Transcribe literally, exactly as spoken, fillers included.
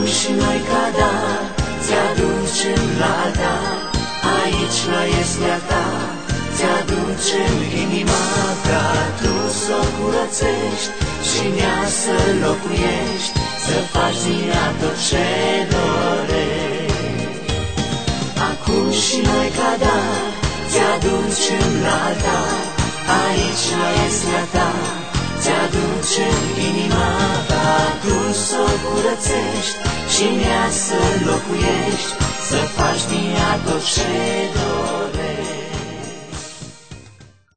și noi ca dar ți-aducem la altar. Aici la ieslea ta ți-aducem inima ta, tu s-o curățești și în ea să locuiești, să faci din ea tot ce dorești. Acum și noi ca dar ți-aducem la altar. Aici la ieslea ta ți-aducem inima ta, tu s-o curățești și în ea să locuiești, să faci din ea tot ce dorești.